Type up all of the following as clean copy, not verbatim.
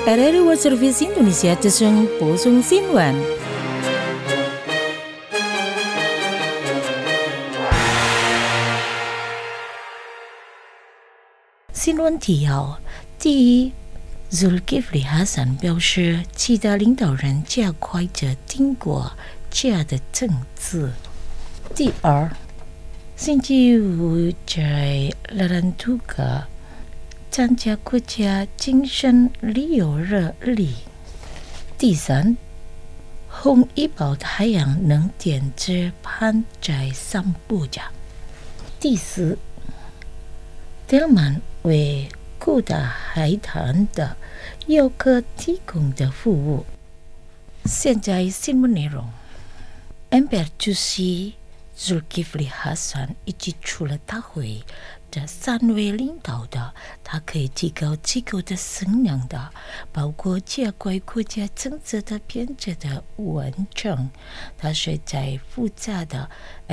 RRI World Service Indonesia Tusung Pusung Sinwan。新闻提要：第一， Zulkifli Hasan 表示，其他领导人加快着定国家的政治。第二，星期五在Larantuka参加国家精神旅游日礼。第三，红一宝太阳能电池盘在散布着。第四，德曼为古达海滩的游客提供的服务。现在新闻内容。MPR 主席 Zulkifli Hasan 已经出了大会的3位领导的，他可以提高机构的声量的，包括加快国家政策的编制的完成。他是在复杂的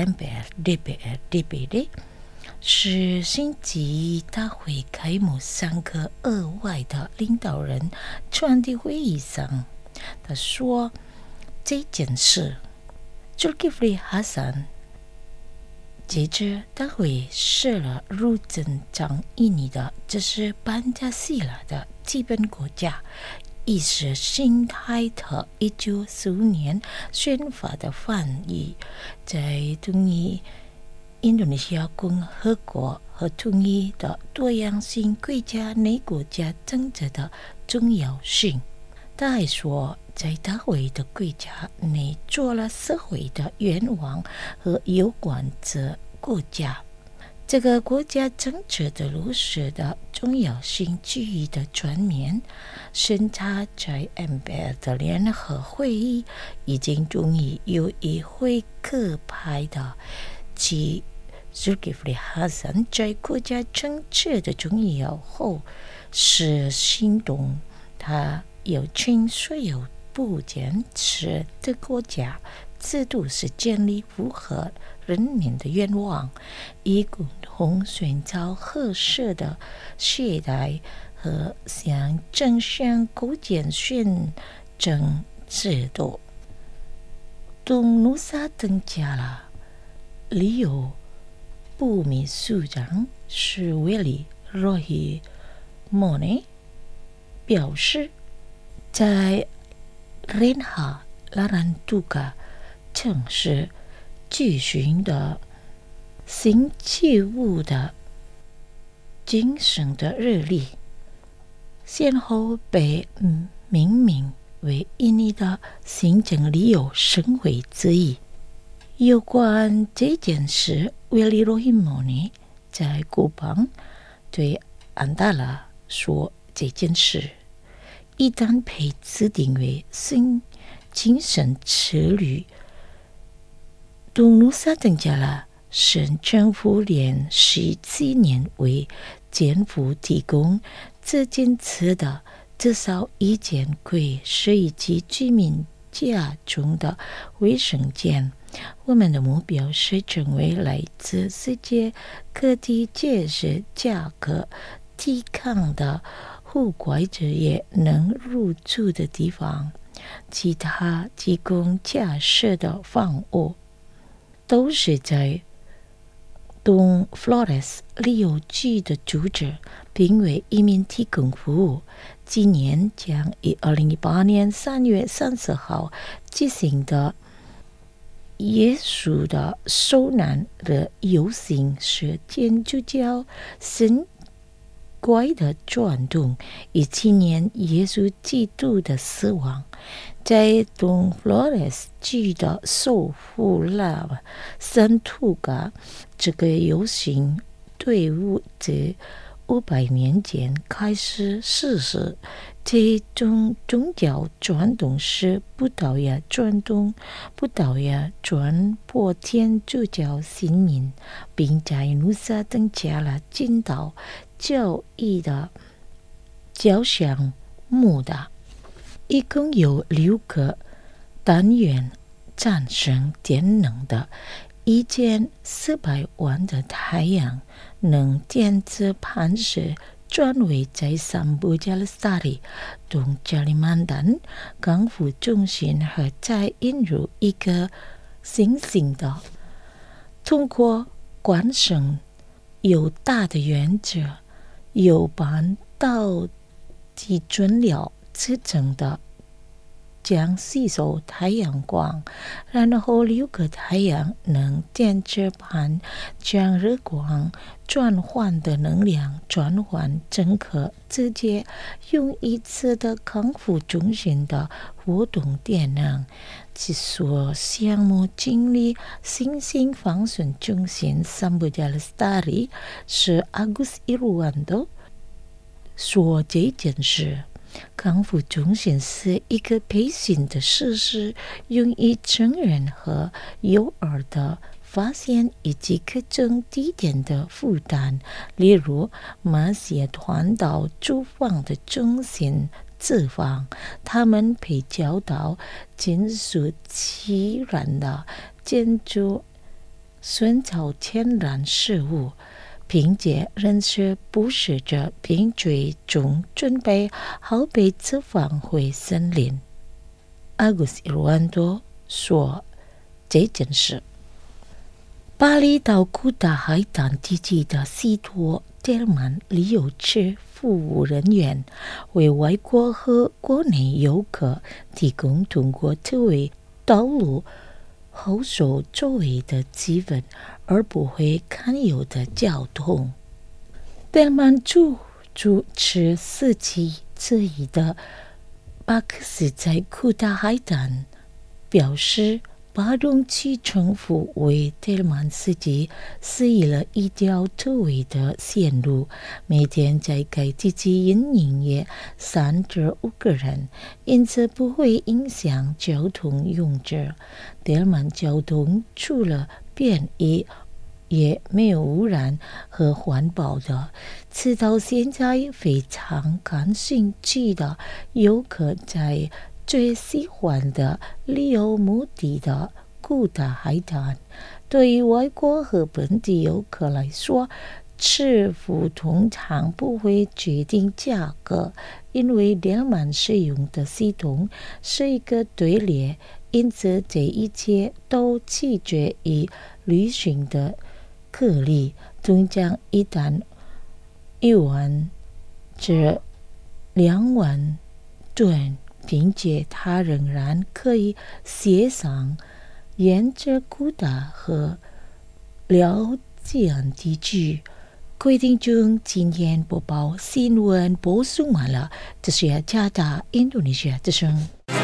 MPR、DPR、DPD 是星期一大会开幕3个额外的领导人传递会议上，他说这件事 Zulkifli Hasan 接着大会设了如正常意义的，这是班加西拉的基本国家意识形态的1945年宪法的翻译，在同意印度尼西亚共和国和同意的多样性国家内国家政策的重要性。他还说，在大会的国家内做了社会的愿望和有关的国家，这个国家政策的落实的重要性具体的全面审查。在 MPR 的联合会议已经同意由议会各派的其Zulkifli Hasan 在国家政策的重要后是行动，他要请所有不坚持的国家制度是建立符合人民的愿望，以共同寻找合适的携带和向正向构建宪政制度。东努萨登加了理由部秘书长是Willy Rohimone 表示，在Renha Larantuka 城市举行的星期五的精神的日历，先后被命名为印尼的行政旅游盛会之一。有关这件事，Willy Rohimone 在古邦对安达拉说，这件事一旦被指定为精神之旅，东努萨登加拉省政府连17年为政府提供这件事的至少1间归11级居民家中的卫生间。我们的目标是成为来自世界各地节日价格抵抗的户外者也能入住的地方。其他提供假设的房屋都是在东 Flores 旅游局的组织，并为移民提供服务。今年将于2018年3月30号进行的耶稣的受难的游行是天主教神怪的传统，以纪念耶稣基督的死亡。在东 Flores 区的首府拉圣图嘎，这个游行队伍自500年前开始实施。这种宗教传统是葡萄牙传播天主教信民，并在努萨登加拉建造教义的交响木的。一共有6个单元产生电能的1400万的太阳能电池盘是转为在三布加勒斯塔里东加里曼丹港府中心和再引入一个新型的通过关省有大的原则有办到基准了制成的将吸收太阳光，然后6个太阳能电池盘将热光转换的能量转换成可直接用一次的康复中心的活动电能。这所项目经理新兴防损中心Sambo Jalestari是Agus Irwando说这件事。康复中心是一个培训的设施，用于成人和幼儿的发现以及各种地点的负担，例如马戏团到住房的中心资方，他们被教导金属起燃的建筑寻找天然事物，并且认识捕食者，并最终准备好被释放回森林。Agus Irwando说这件事。巴厘岛古达海滩地区的西托德尔曼旅游区服务人员为外国和国内游客提供通过特为道路后手周围的积分而不会堪忧的交通。德尔曼主持4期之一的巴克斯在古达海滩表示，巴东区政府为德尔曼司机设立了一条特为的线路，每天在该地区营业3至5个人，因此不会影响交通用者。德尔曼交通除了便宜也没有污染和环保的，直到现在非常感兴趣的游客在最喜欢的旅游目的的古达海滩。对于外国和本地游客来说，支付通常不会决定价格，因为德尔曼使用的系统是一个队列，因此这一切都取决于旅行的客力。通常一旦1万至2万吨，并且他仍然可以协商沿着古达和辽吉安地区。规定中今天播报新闻播送完了，这是加拿大印度尼西亚之声。